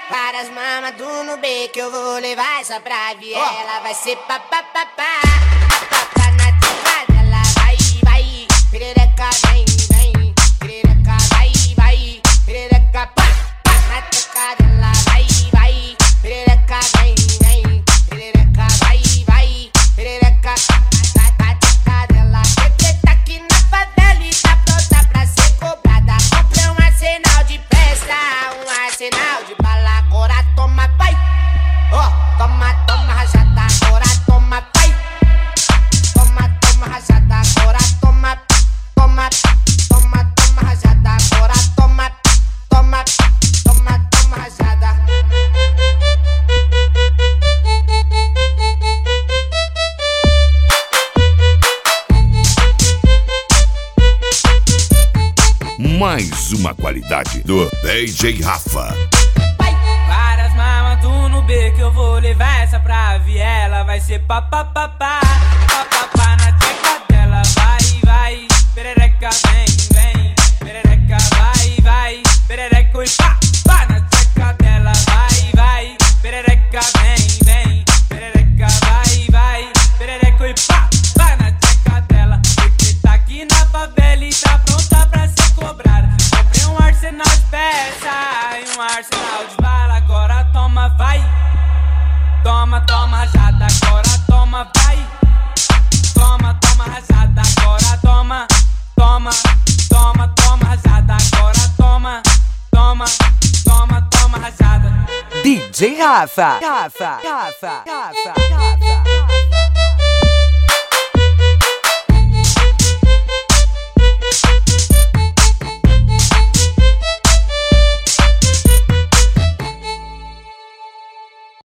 Para as mamas do Nubê que eu vou levar essa pra viela. Vai ser papapá, papapá na tecla dela. Vai, vai, perereca vem, vem. Perereca vai, vai, perereca pá, pá na tecla dela. Vai, vai, perereca vem, vem. Perereca vai, vai, perereca na tecla dela. Tá aqui na favela e tá pronta pra ser cobrada. Comprei um arsenal de peça, um arsenal de bala. Agora toma, pai. Toma, toma rajada. Agora toma, pai. Toma, toma rajada. Agora toma, toma, toma, toma rajada. Agora toma, toma, toma, toma rajada. Mais uma qualidade do DJ Rafa. Várias mamas do Nubê que eu vou levar essa pra viela. Vai ser papapá, papapá na tecla dela. Vai, vai, perereca vem, vem. Perereca vai, vai, perereca e pá, pá na tecla dela. Vai, vai, perereca vem, vem. Perereca vai, vai, perereca e pá, pá na tecla dela. Porque tá aqui na favela e tá pronta pra ser cobrada. Comprei um arsenal de peça e um arsenal de bala. Agora toma, vai. Toma, toma rajada. Agora toma, vai. Toma, toma rajada. Agora toma, toma, toma, toma rajada. Agora toma, toma, toma, toma rajada. DJ Rafa, Rafa, Rafa, Rafa, Rafa.